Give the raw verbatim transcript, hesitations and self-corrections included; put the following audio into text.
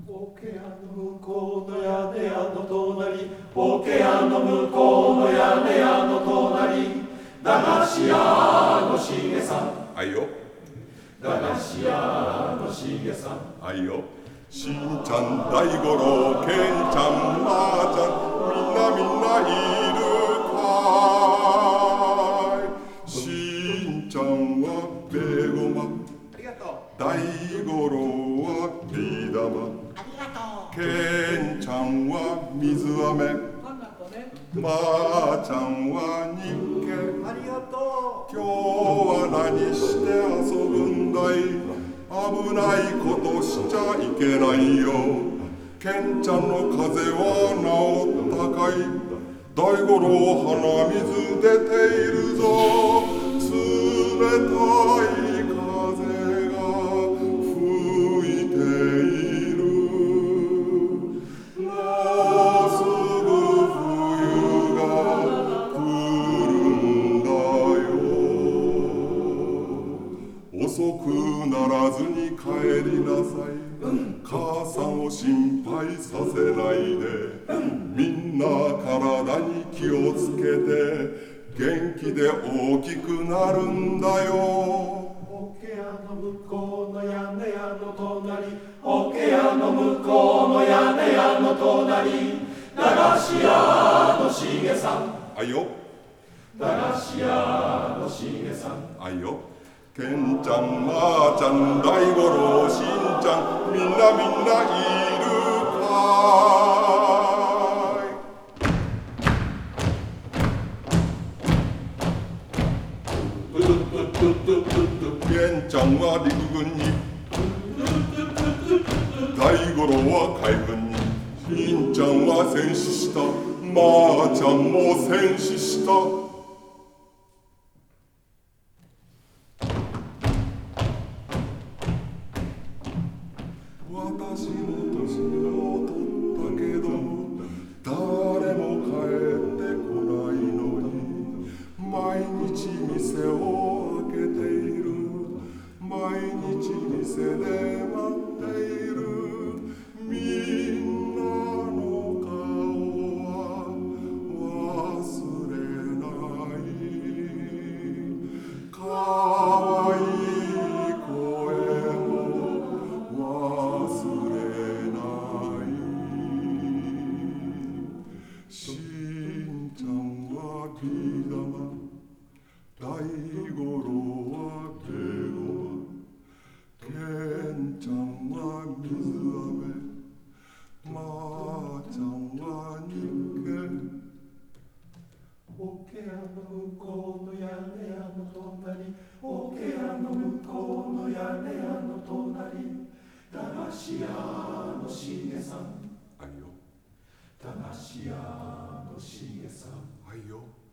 オケアの向こうの屋根屋の隣、オケアの向こうの屋根屋の隣、駄菓子屋のしげさん、 あいよ。 駄菓子屋のしげさん、 あいよ。しんちゃん、大五郎、けんちゃん、まーちゃん、みんなみんないるかい。しんちゃんはベゴマ、 ありがとう。 大五郎はビー玉、 ありがとう。 けんちゃんは水飴、まーちゃんは人間。 ありがとう。 今日は何して遊ぶんだい。危ないことしちゃいけないよ。けんちゃんの風邪は治ったかい。大五郎鼻水出ているぞ。冷たい風が吹いている。もうすぐ冬が来るんだよ。遅くならずに帰りなさい。母さんを心配させないで。みんな体に気をつけて元気で大きくなるんだよ。 オケアの向こうの屋根屋の隣、オケアの向こうの屋根屋の隣、駄菓子屋のしげさん、 あいよ。 駄菓子屋のしげさん、 あいよ。けんちゃん、まーちゃん、大五郎、しんちゃん、みんなみんないるかい。けんちゃんは陸軍に、大五郎は海軍に、しんちゃんは戦死した、まーちゃんも戦死した。私も年を取ったけど誰も帰ってこないのに、毎日店を開けている。毎日店で待っている。みんなの顔は忘れない。かわいい声も忘れない。しんちゃんはビー玉、大五郎はベゴマ、けんちゃんは水飴、まーちゃんは人間。 オケアの向こうの屋根屋の隣、オケアの向こうの屋根屋の隣、駄菓子屋のしげさん、 あいよ。 駄菓子屋のしげさん、 あいよ。